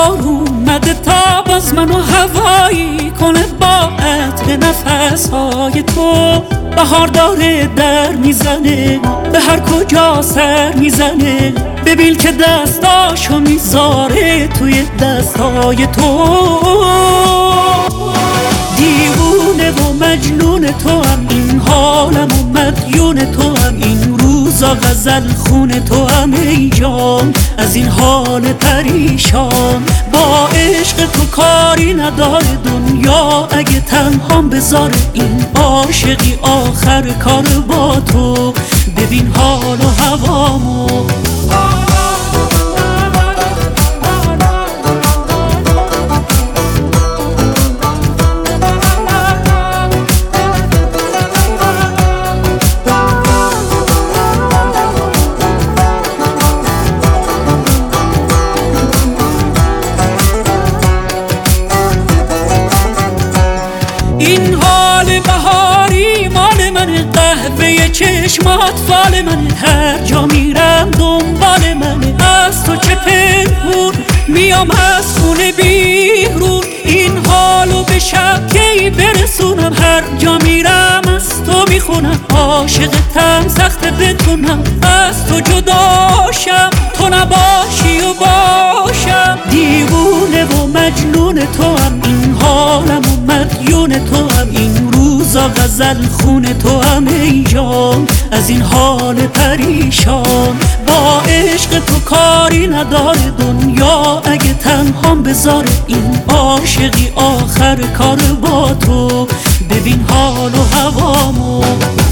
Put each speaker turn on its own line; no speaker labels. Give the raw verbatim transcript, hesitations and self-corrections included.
بهار اومده تا باز منو هوایی کنه با عطر نفسهای تو. بهار داره در میزنه به هر کجا سر میزنه، ببین که دستاشو میذاره توی دستای تو. دیوونه و مجنون تو هم این حالم و مدیون تو هم این روزا غزل خون تو هم ای جان از این حال پریشان. با عشق تو کاری نداره دنیا اگه تنهام بذاره این عاشقی آخر کار با تو. ببین حال و هوامو این حال بهاری مال من، قهوه چشمات فال من، هر جا میرم دنبال من، از تو چه پنهون میام از خونه بیرون. این حالو به شب کی برسونم، هر جا میرم از تو میخونم، عاشقتم سخت بتونم از تو جداشم، تو نباشی و باشم. دیوونه و مجنون تو هم این حالم و مدیون تو هم این روزا غزل خون تو هم ای جان از این حال پریشان. با عشق تو کاری نداره دنیا اگه تنهام بذاره این عاشقی آخر کار با تو. ببین حال و هوامو